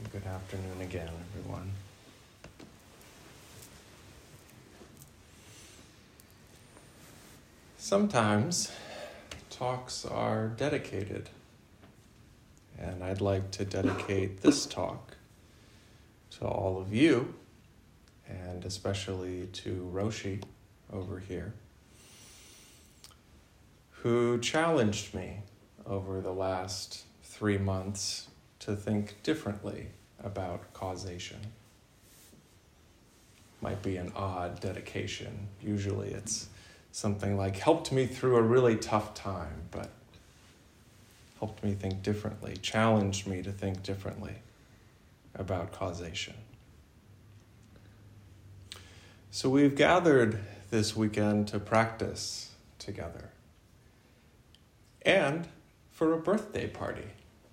Good afternoon again, everyone. Sometimes talks are dedicated, and I'd like to dedicate this talk to all of you, and especially to Roshi over here, who challenged me over the last 3 months to think differently about causation. Might be an odd dedication. Usually it's something like helped me through a really tough time, but helped me think differently, challenged me to think differently about causation. So we've gathered this weekend to practice together and for a birthday party.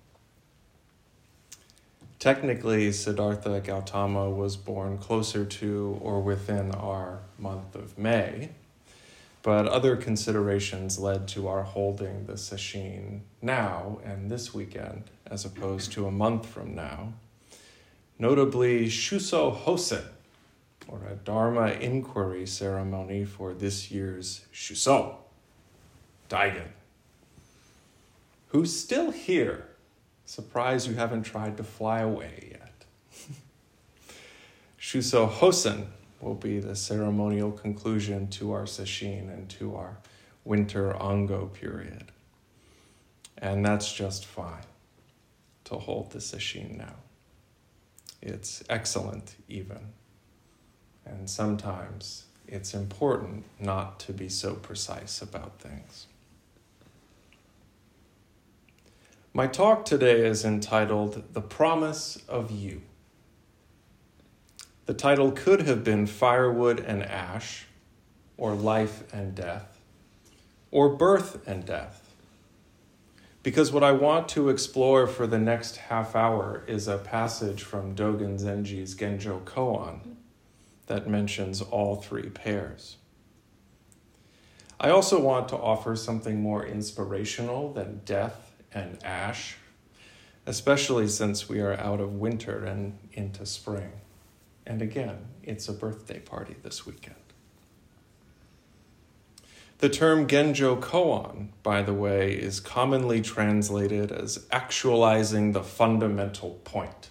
Technically, Siddhartha Gautama was born closer to or within our month of May, but other considerations led to our holding the sesshin now and this weekend, as opposed to a month from now. Notably, Shuso Hosen, or a Dharma inquiry ceremony for this year's Shuso, Daigen. Who's still here? Surprised you haven't tried to fly away yet. Shuso Hosen will be the ceremonial conclusion to our sesshin and to our winter Ango period. And that's just fine to hold the sesshin now. It's excellent even. And sometimes it's important not to be so precise about things. My talk today is entitled The Promise of You. The title could have been Firewood and Ash, or Life and Death, or Birth and Death, because what I want to explore for the next half hour is a passage from Dogen Zenji's Genjo Koan that mentions all three pairs. I also want to offer something more inspirational than death and ash, especially since we are out of winter and into spring. And again, it's a birthday party this weekend. The term Genjo Koan, by the way, is commonly translated as actualizing the fundamental point.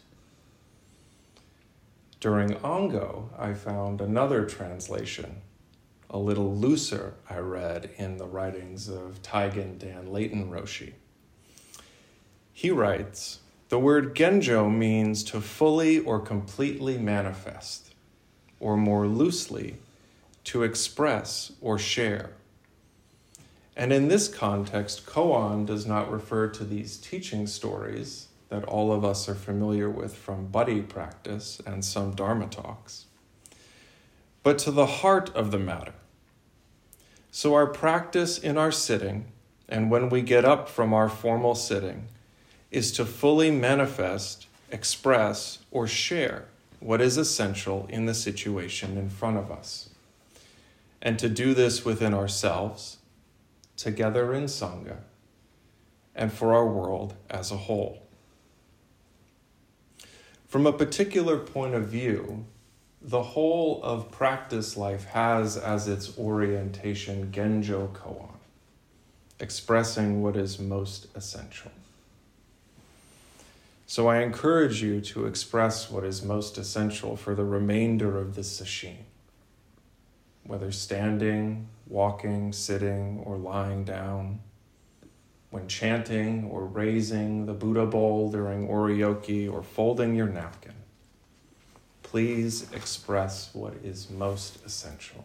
During Ango, I found another translation, a little looser, I read in the writings of Taigen Dan Leighton Roshi. He writes, the word Genjo means to fully or completely manifest, or more loosely, to express or share. And in this context, koan does not refer to these teaching stories that all of us are familiar with from buddy practice and some Dharma talks, but to the heart of the matter. So our practice in our sitting, and when we get up from our formal sitting, is to fully manifest, express, or share what is essential in the situation in front of us. And to do this within ourselves, together in Sangha, and for our world as a whole. From a particular point of view, the whole of practice life has as its orientation Genjo Koan, expressing what is most essential. So I encourage you to express what is most essential for the remainder of the sesshin, whether standing, walking, sitting, or lying down, when chanting or raising the Buddha bowl during oryoki or folding your napkin. Please express what is most essential.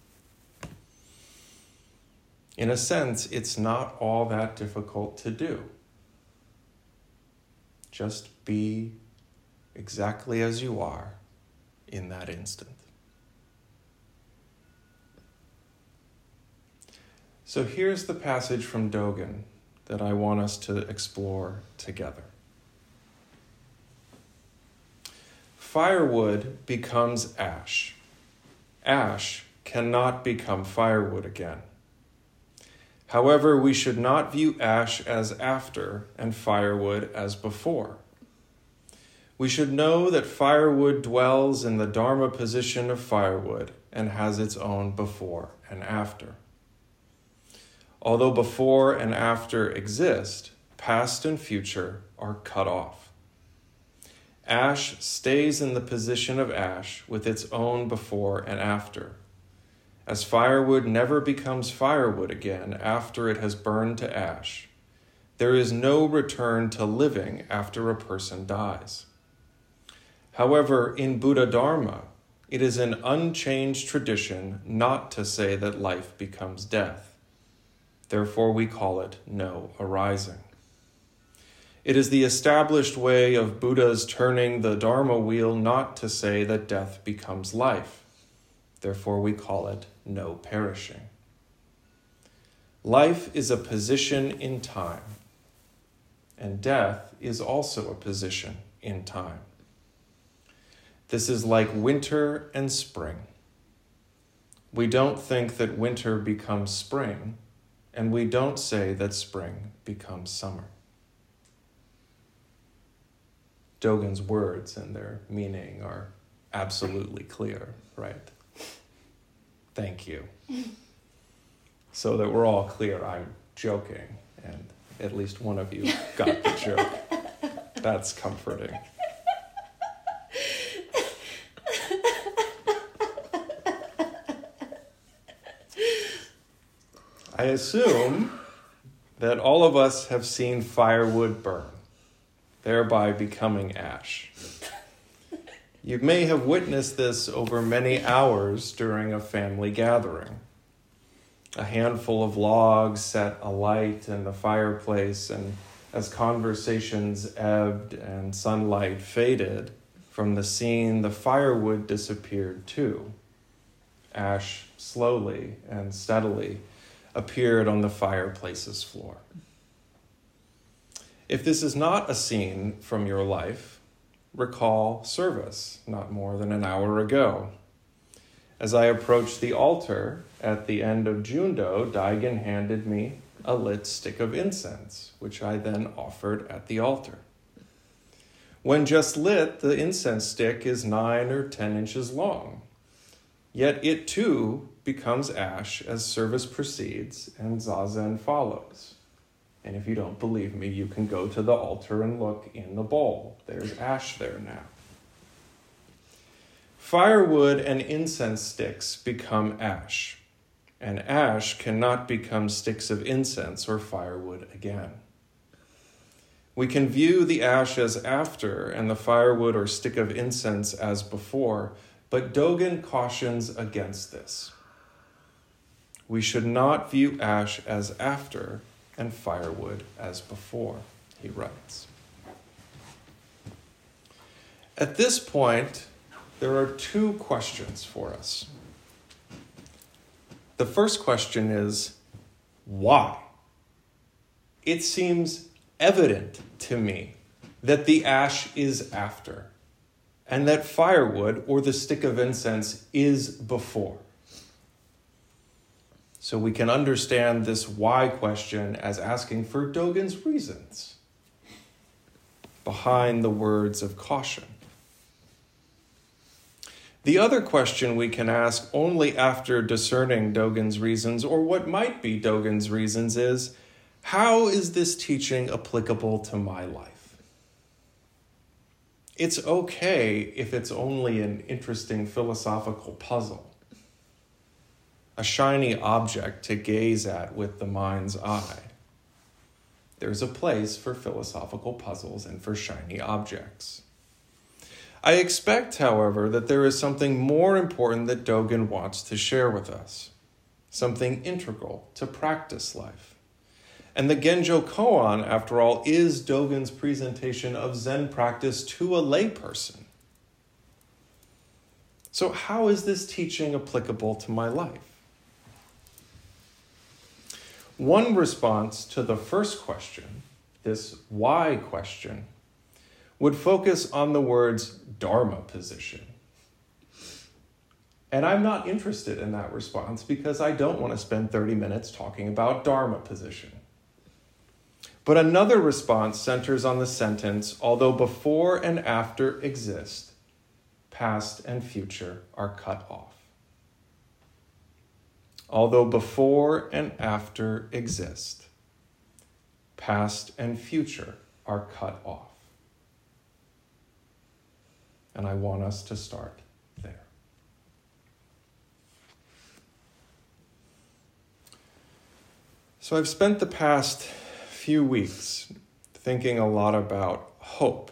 In a sense, it's not all that difficult to do. Just be exactly as you are in that instant. So here's the passage from Dogen that I want us to explore together. Firewood becomes ash. Ash cannot become firewood again. However, we should not view ash as after and firewood as before. We should know that firewood dwells in the Dharma position of firewood and has its own before and after. Although before and after exist, past and future are cut off. Ash stays in the position of ash with its own before and after. As firewood never becomes firewood again after it has burned to ash, there is no return to living after a person dies. However, in Buddha Dharma, it is an unchanged tradition not to say that life becomes death. Therefore, we call it no arising. It is the established way of Buddha's turning the Dharma wheel not to say that death becomes life. Therefore, we call it no perishing. Life is a position in time, and death is also a position in time. This is like winter and spring. We don't think that winter becomes spring, and we don't say that spring becomes summer. Dogen's words and their meaning are absolutely clear, right? Thank you. So that we're all clear, I'm joking, and at least one of you got the joke. That's comforting. I assume that all of us have seen firewood burn, thereby becoming ash. You may have witnessed this over many hours during a family gathering. A handful of logs set alight in the fireplace, and as conversations ebbed and sunlight faded from the scene, the firewood disappeared too. Ash slowly and steadily appeared on the fireplace's floor. If this is not a scene from your life, recall service not more than an hour ago. As I approached the altar at the end of Jundo, Daigen handed me a lit stick of incense, which I then offered at the altar. When just lit, the incense stick is 9 or 10 inches long. Yet it too becomes ash as service proceeds and zazen follows. And if you don't believe me, you can go to the altar and look in the bowl. There's ash there now. Firewood and incense sticks become ash, and ash cannot become sticks of incense or firewood again. We can view the ash as after and the firewood or stick of incense as before, but Dogen cautions against this. We should not view ash as after and firewood as before, he writes. At this point, there are 2 questions for us. The first question is, why? It seems evident to me that the ash is after, and that firewood, or the stick of incense, is before. So we can understand this why question as asking for Dogen's reasons behind the words of caution. The other question we can ask only after discerning Dogen's reasons, or what might be Dogen's reasons, is, how is this teaching applicable to my life? It's okay if it's only an interesting philosophical puzzle, a shiny object to gaze at with the mind's eye. There's a place for philosophical puzzles and for shiny objects. I expect, however, that there is something more important that Dogen wants to share with us, something integral to practice life. And the Genjo Koan, after all, is Dogen's presentation of Zen practice to a layperson. So how is this teaching applicable to my life? One response to the first question, this why question, would focus on the words Dharma position. And I'm not interested in that response because I don't want to spend 30 minutes talking about Dharma position. But another response centers on the sentence, although before and after exist, past and future are cut off. Although before and after exist, past and future are cut off. And I want us to start there. So I've spent the past few weeks thinking a lot about hope.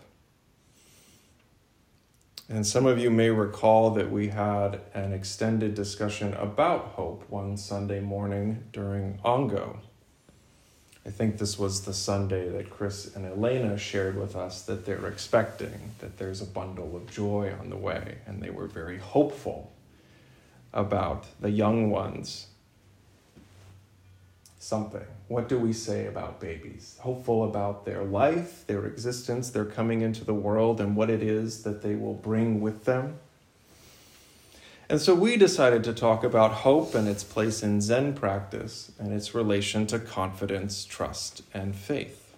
And some of you may recall that we had an extended discussion about hope one Sunday morning during Ongo. I think this was the Sunday that Chris and Elena shared with us that they're expecting, that there's a bundle of joy on the way, and they were very hopeful about the young ones. Something. What do we say about babies? Hopeful about their life, their existence, their coming into the world, and what it is that they will bring with them. And so we decided to talk about hope and its place in Zen practice and its relation to confidence, trust, and faith.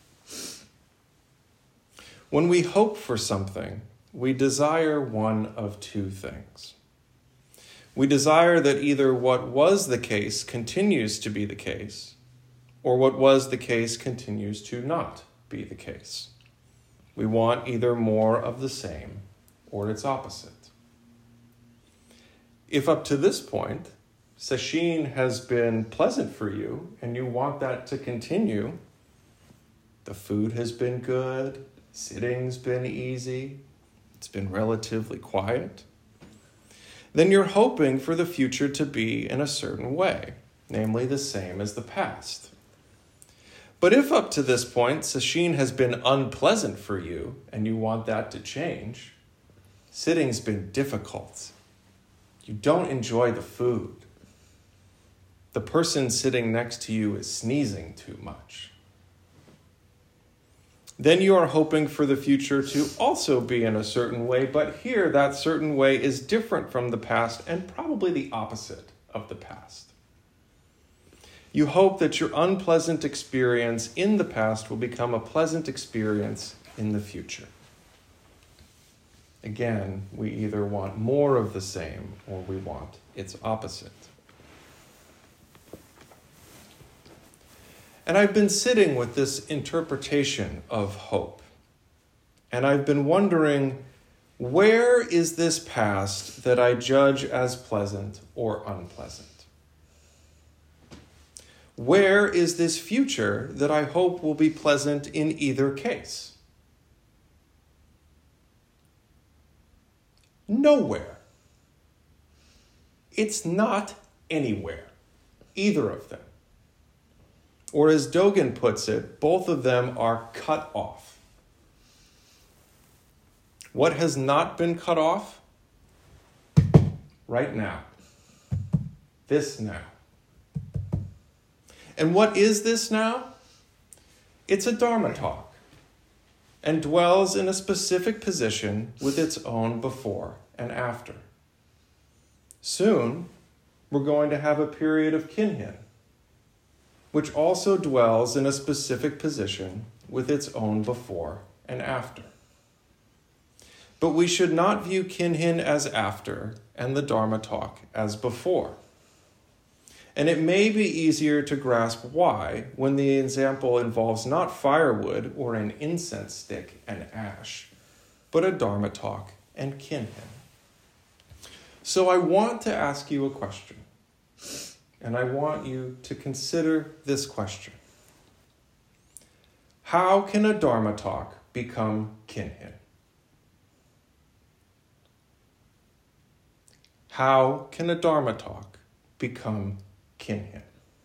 When we hope for something, we desire one of two things. We desire that either what was the case continues to be the case, or what was the case continues to not be the case. We want either more of the same or its opposite. If up to this point, sesshin has been pleasant for you and you want that to continue, the food has been good, sitting's been easy, it's been relatively quiet, then you're hoping for the future to be in a certain way, namely the same as the past. But if up to this point, sesshin has been unpleasant for you and you want that to change, sitting's been difficult. You don't enjoy the food. The person sitting next to you is sneezing too much. Then you are hoping for the future to also be in a certain way, but here that certain way is different from the past and probably the opposite of the past. You hope that your unpleasant experience in the past will become a pleasant experience in the future. Again, we either want more of the same or we want its opposite. And I've been sitting with this interpretation of hope. And I've been wondering, where is this past that I judge as pleasant or unpleasant? Where is this future that I hope will be pleasant in either case? Nowhere. It's not anywhere, either of them. Or as Dogen puts it, both of them are cut off. What has not been cut off? Right now. This now. And what is this now? It's a Dharma talk and dwells in a specific position with its own before and after. Soon, we're going to have a period of Kinhin, which also dwells in a specific position with its own before and after. But we should not view Kinhin as after and the Dharma talk as before. And it may be easier to grasp why when the example involves not firewood or an incense stick and ash, but a Dharma talk and Kinhin. So I want to ask you a question, and I want you to consider this question. How can a Dharma talk become Kinhin? How can a Dharma talk become Kinhin?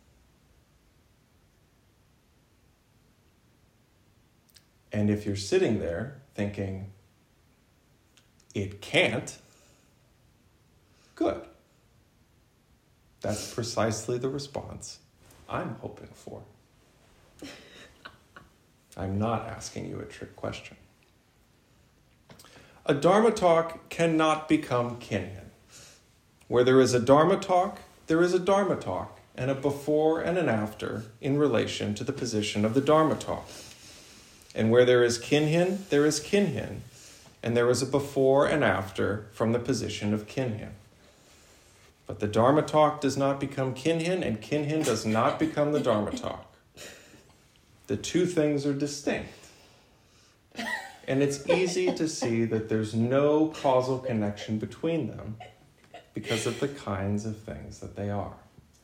And if you're sitting there thinking, it can't, good. That's precisely the response I'm hoping for. I'm not asking you a trick question. A Dharma talk cannot become Kinhin. Where there is a Dharma talk, there is a Dharma talk, and a before and an after in relation to the position of the Dharma talk. And where there is kinhin, there is kinhin, and there is a before and after from the position of kinhin. But the Dharma talk does not become kinhin, and kinhin does not become the Dharma talk. The two things are distinct. And it's easy to see that there's no causal connection between them because of the kinds of things that they are.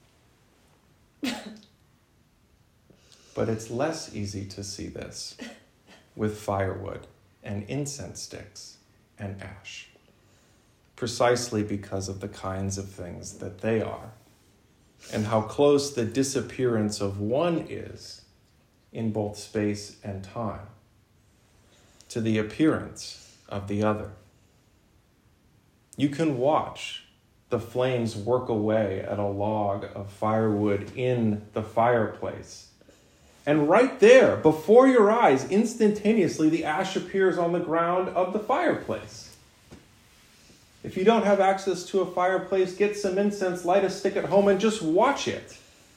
But it's less easy to see this with firewood and incense sticks and ash, precisely because of the kinds of things that they are, and how close the disappearance of one is in both space and time to the appearance of the other. You can watch the flames work away at a log of firewood in the fireplace. And right there, before your eyes, instantaneously, the ash appears on the ground of the fireplace. If you don't have access to a fireplace, get some incense, light a stick at home, and just watch it.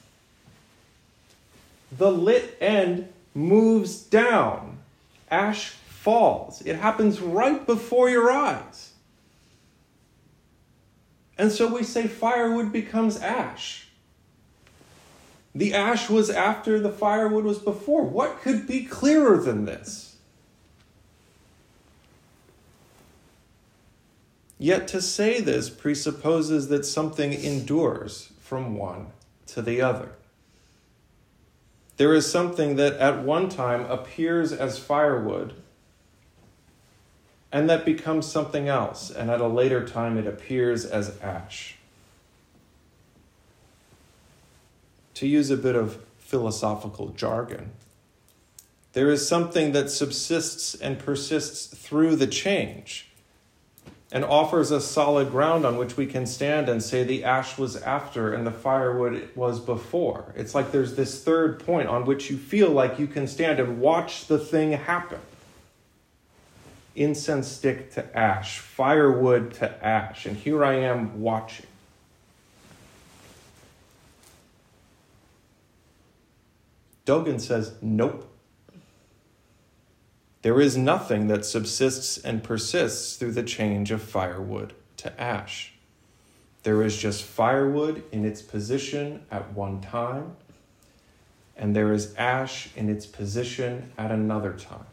The lit end moves down. Ash falls. It happens right before your eyes. And so we say firewood becomes ash. The ash was after, the firewood was before. What could be clearer than this? Yet to say this presupposes that something endures from one to the other. There is something that at one time appears as firewood, and that becomes something else, and at a later time it appears as ash. To use a bit of philosophical jargon, there is something that subsists and persists through the change and offers us solid ground on which we can stand and say the ash was after and the firewood was before. It's like there's this third point on which you feel like you can stand and watch the thing happen. Incense stick to ash, firewood to ash, and here I am watching. Dogen says, nope. There is nothing that subsists and persists through the change of firewood to ash. There is just firewood in its position at one time, and there is ash in its position at another time.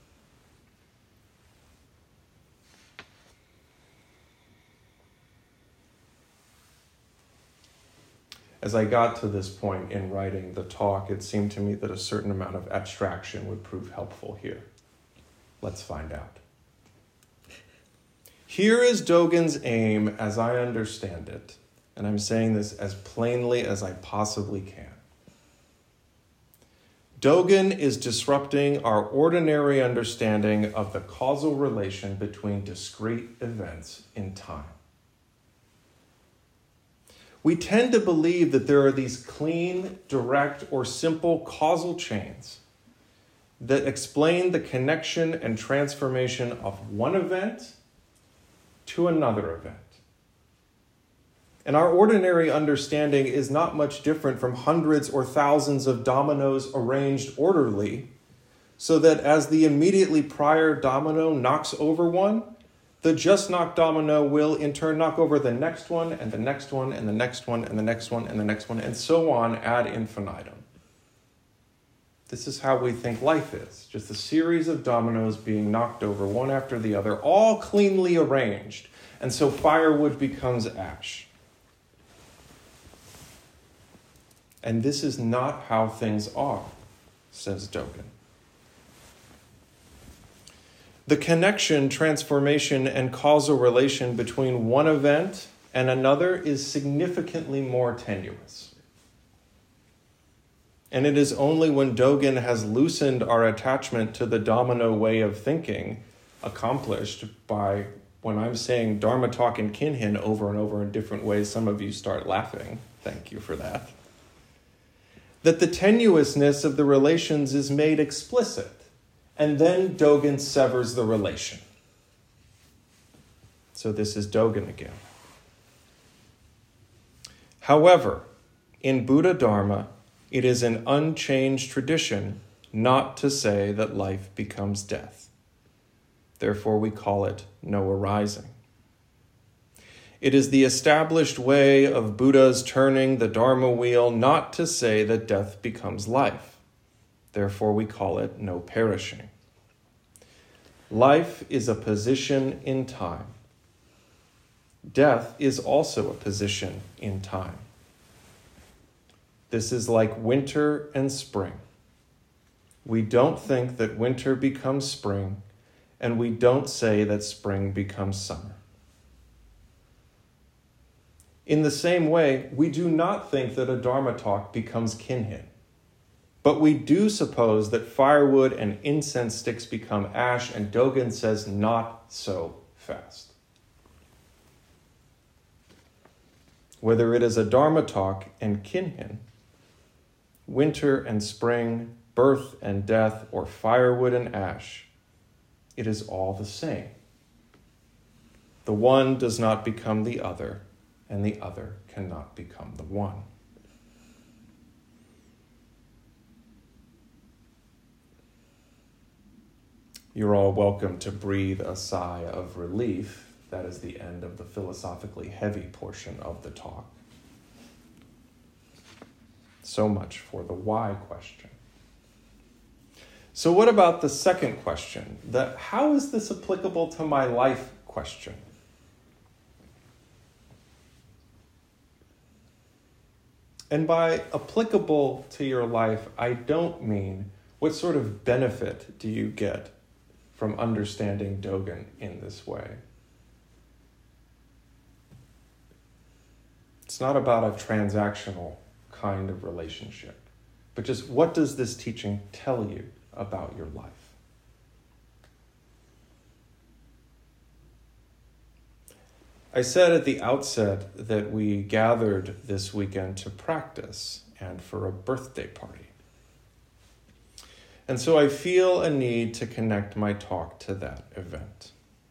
As I got to this point in writing the talk, it seemed to me that a certain amount of abstraction would prove helpful here. Let's find out. Here is Dogen's aim as I understand it, and I'm saying this as plainly as I possibly can. Dogen is disrupting our ordinary understanding of the causal relation between discrete events in time. We tend to believe that there are these clean, direct, or simple causal chains that explain the connection and transformation of one event to another event. And our ordinary understanding is not much different from hundreds or thousands of dominoes arranged orderly, so that as the immediately prior domino knocks over one, the just knocked domino will in turn knock over the next one, and the next one, and the next one, and the next one, and the next one, and so on ad infinitum. This is how we think life is, just a series of dominoes being knocked over one after the other, all cleanly arranged, and so firewood becomes ash. And this is not how things are, says Dogen. The connection, transformation, and causal relation between one event and another is significantly more tenuous. And it is only when Dogen has loosened our attachment to the domino way of thinking, accomplished by, when I'm saying Dharma talk and kinhin over and over in different ways, some of you start laughing. Thank you for that. That the tenuousness of the relations is made explicit. And then Dogen severs the relation. So this is Dogen again. However, In Buddha Dharma, it is an unchanged tradition not to say that life becomes death. Therefore, we call it no arising. It is the established way of Buddha's turning the Dharma wheel not to say that death becomes life. Therefore, we call it no perishing. Life is a position in time. Death is also a position in time. This is like winter and spring. We don't think that winter becomes spring, and we don't say that spring becomes summer. In the same way, we do not think that a Dharma talk becomes kinhin, but we do suppose that firewood and incense sticks become ash, and Dogen says not so fast. Whether it is a Dharma talk and kinhin, winter and spring, birth and death, or firewood and ash, it is all the same. The one does not become the other, and the other cannot become the one. You're all welcome to breathe a sigh of relief. That is the end of the philosophically heavy portion of the talk. So much for the why question. So what about the second question, the how is this applicable to my life question? And by applicable to your life, I don't mean what sort of benefit do you get from understanding Dogen in this way. It's not about a transactional kind of relationship, but just what does this teaching tell you about your life? I said at the outset that we gathered this weekend to practice and for a birthday party. And so I feel a need to connect my talk to that event.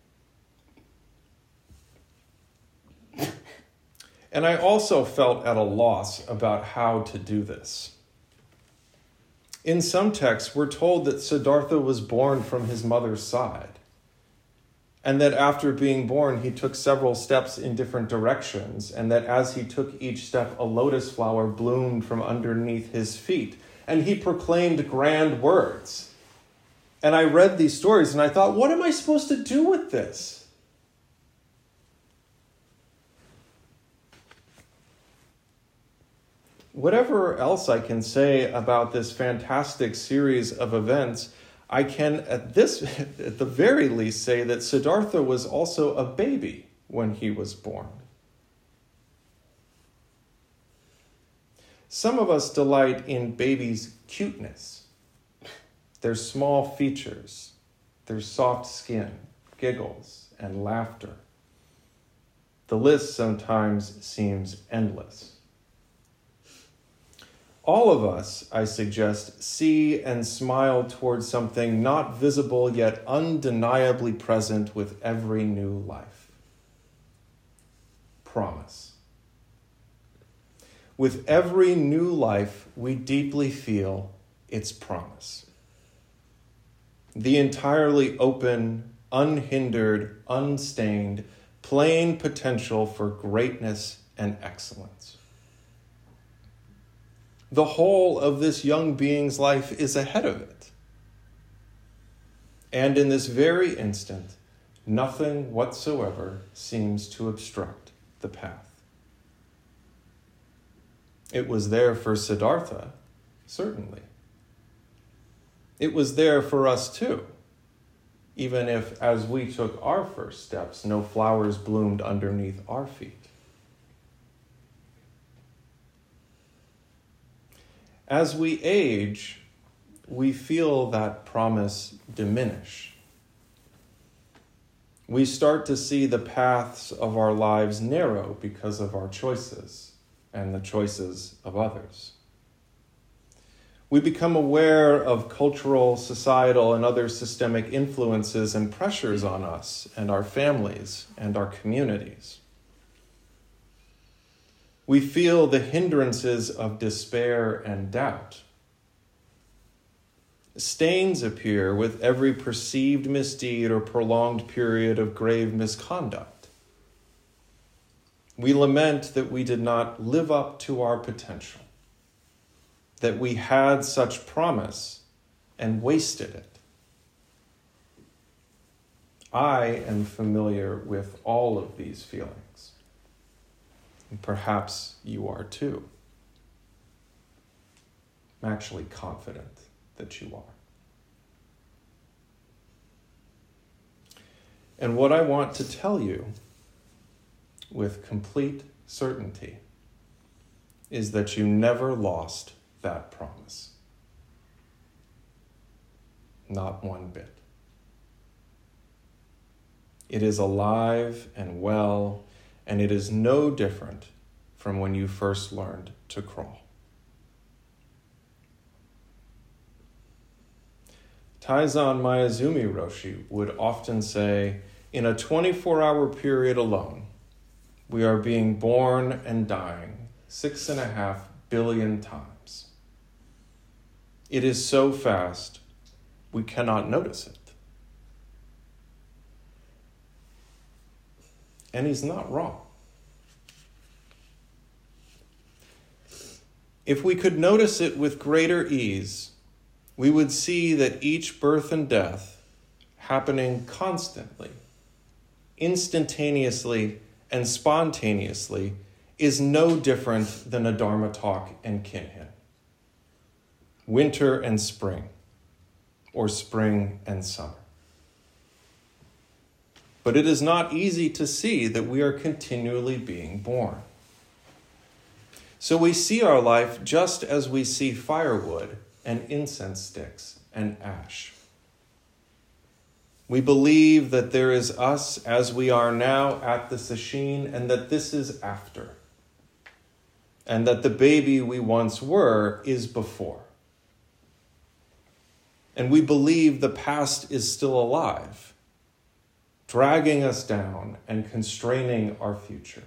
And I also felt at a loss about how to do this. In some texts, we're told that Siddhartha was born from his mother's side, and that after being born, he took several steps in different directions, and that as he took each step, a lotus flower bloomed from underneath his feet, and he proclaimed grand words. And I read these stories, and I thought, what am I supposed to do with this? Whatever else I can say about this fantastic series of events, I can at the very least say that Siddhartha was also a baby when he was born. Some of us delight in babies' cuteness, their small features, their soft skin, giggles, and laughter. The list sometimes seems endless. All of us, I suggest, see and smile towards something not visible yet undeniably present with every new life. Promise. With every new life, we deeply feel its promise. The entirely open, unhindered, unstained, plain potential for greatness and excellence. The whole of this young being's life is ahead of it. And in this very instant, nothing whatsoever seems to obstruct the path. It was there for Siddhartha, certainly. It was there for us too, even if, as we took our first steps, no flowers bloomed underneath our feet. As we age, we feel that promise diminish. We start to see the paths of our lives narrow because of our choices and the choices of others. We become aware of cultural, societal, and other systemic influences and pressures on us and our families and our communities. We feel the hindrances of despair and doubt. Stains appear with every perceived misdeed or prolonged period of grave misconduct. We lament that we did not live up to our potential, that we had such promise and wasted it. I am familiar with all of these feelings, and perhaps you are too. I'm actually confident that you are. And what I want to tell you with complete certainty is that you never lost that promise. Not one bit. It is alive and well, and it is no different from when you first learned to crawl. Taizan Mayazumi Roshi would often say, in a 24-hour period alone, we are being born and dying 6.5 billion times. It is so fast, we cannot notice it. And he's not wrong. If we could notice it with greater ease, we would see that each birth and death, happening constantly, instantaneously, and spontaneously, is no different than a Dharma talk and kinhin. Winter and spring, or spring and summer. But it is not easy to see that we are continually being born. So we see our life just as we see firewood and incense sticks and ash. We believe that there is us as we are now at the sesshin, and that this is after. And that the baby we once were is before. And we believe the past is still alive, dragging us down and constraining our future.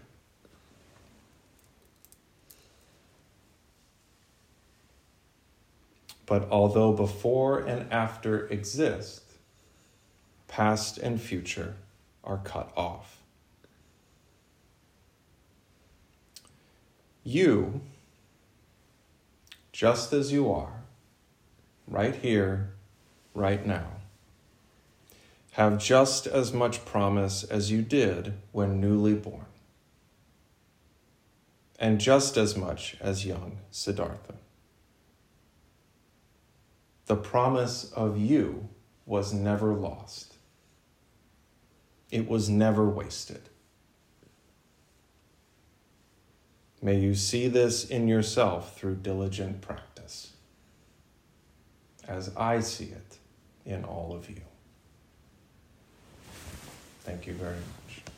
But although before and after exist, past and future are cut off. You, just as you are, right here, right now, have just as much promise as you did when newly born, and just as much as young Siddhartha. The promise of you was never lost. It was never wasted. May you see this in yourself through diligent practice, as I see it in all of you. Thank you very much.